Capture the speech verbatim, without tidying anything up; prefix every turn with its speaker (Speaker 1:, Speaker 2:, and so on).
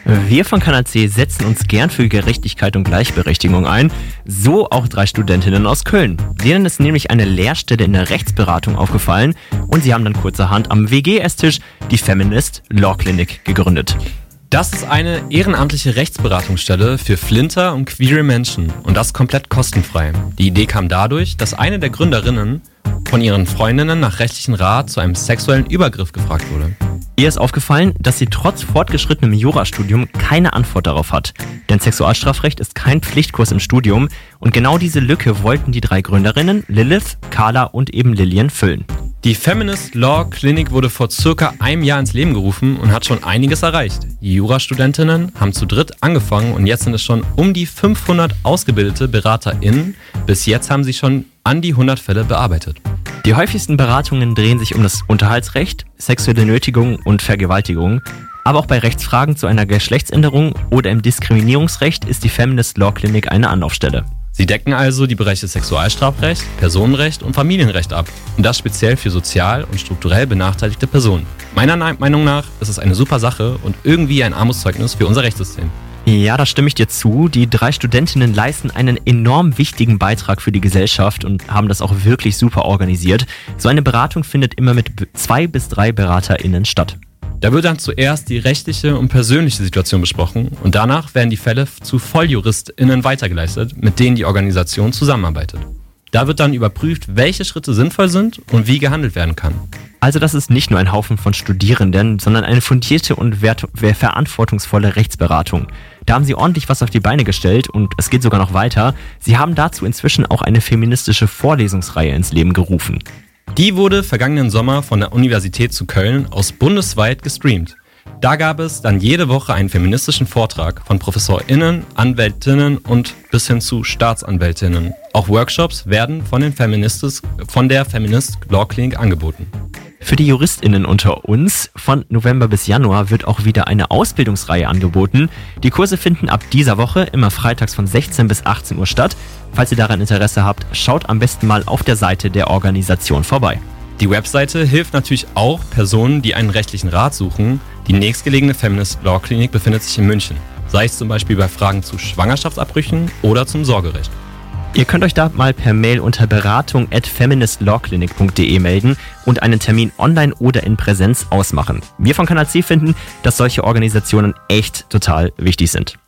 Speaker 1: Wir von Kanal C setzen uns gern für Gerechtigkeit und Gleichberechtigung ein. So auch drei Studentinnen aus Köln. Denen ist nämlich eine Lehrstelle in der Rechtsberatung aufgefallen und sie haben dann kurzerhand am W G-Esstisch die Feminist Law Clinic gegründet.
Speaker 2: Das ist eine ehrenamtliche Rechtsberatungsstelle für Flinter und queere Menschen und das komplett kostenfrei. Die Idee kam dadurch, dass eine der Gründerinnen von ihren Freundinnen nach rechtlichen Rat zu einem sexuellen Übergriff gefragt wurde.
Speaker 1: Ihr ist aufgefallen, dass sie trotz fortgeschrittenem Jurastudium keine Antwort darauf hat. Denn Sexualstrafrecht ist kein Pflichtkurs im Studium und genau diese Lücke wollten die drei Gründerinnen, Lilith, Carla und eben Lilian, füllen.
Speaker 2: Die Feminist Law Clinic wurde vor circa einem Jahr ins Leben gerufen und hat schon einiges erreicht. Die Jurastudentinnen haben zu dritt angefangen und jetzt sind es schon um die fünfhundert ausgebildete BeraterInnen. Bis jetzt haben sie schon an die hundert Fälle bearbeitet.
Speaker 1: Die häufigsten Beratungen drehen sich um das Unterhaltsrecht, sexuelle Nötigung und Vergewaltigung. Aber auch bei Rechtsfragen zu einer Geschlechtsänderung oder im Diskriminierungsrecht ist die Feminist Law Clinic eine Anlaufstelle.
Speaker 2: Sie decken also die Bereiche Sexualstrafrecht, Personenrecht und Familienrecht ab. Und das speziell für sozial und strukturell benachteiligte Personen. Meiner Meinung nach ist es eine super Sache und irgendwie ein Armutszeugnis für unser Rechtssystem.
Speaker 1: Ja, da stimme ich dir zu. Die drei Studentinnen leisten einen enorm wichtigen Beitrag für die Gesellschaft und haben das auch wirklich super organisiert. So eine Beratung findet immer mit zwei bis drei BeraterInnen statt.
Speaker 2: Da wird dann zuerst die rechtliche und persönliche Situation besprochen und danach werden die Fälle zu VolljuristInnen weitergeleitet, mit denen die Organisation zusammenarbeitet. Da wird dann überprüft, welche Schritte sinnvoll sind und wie gehandelt werden kann.
Speaker 1: Also das ist nicht nur ein Haufen von Studierenden, sondern eine fundierte und wert- verantwortungsvolle Rechtsberatung. Da haben sie ordentlich was auf die Beine gestellt und es geht sogar noch weiter. Sie haben dazu inzwischen auch eine feministische Vorlesungsreihe ins Leben gerufen.
Speaker 2: Die wurde vergangenen Sommer von der Universität zu Köln aus bundesweit gestreamt. Da gab es dann jede Woche einen feministischen Vortrag von ProfessorInnen, Anwältinnen und bis hin zu Staatsanwältinnen. Auch Workshops werden von, den Feministis, von der Feminist Law Clinic angeboten.
Speaker 1: Für die JuristInnen unter uns, von November bis Januar wird auch wieder eine Ausbildungsreihe angeboten. Die Kurse finden ab dieser Woche immer freitags von sechzehn bis achtzehn Uhr statt. Falls ihr daran Interesse habt, schaut am besten mal auf der Seite der Organisation vorbei.
Speaker 2: Die Webseite hilft natürlich auch Personen, die einen rechtlichen Rat suchen. Die nächstgelegene Feminist Law Clinic befindet sich in München, sei es zum Beispiel bei Fragen zu Schwangerschaftsabbrüchen oder zum Sorgerecht.
Speaker 1: Ihr könnt euch da mal per Mail unter beratung at feministlawclinic punkt de melden und einen Termin online oder in Präsenz ausmachen. Wir von Kanal C finden, dass solche Organisationen echt total wichtig sind.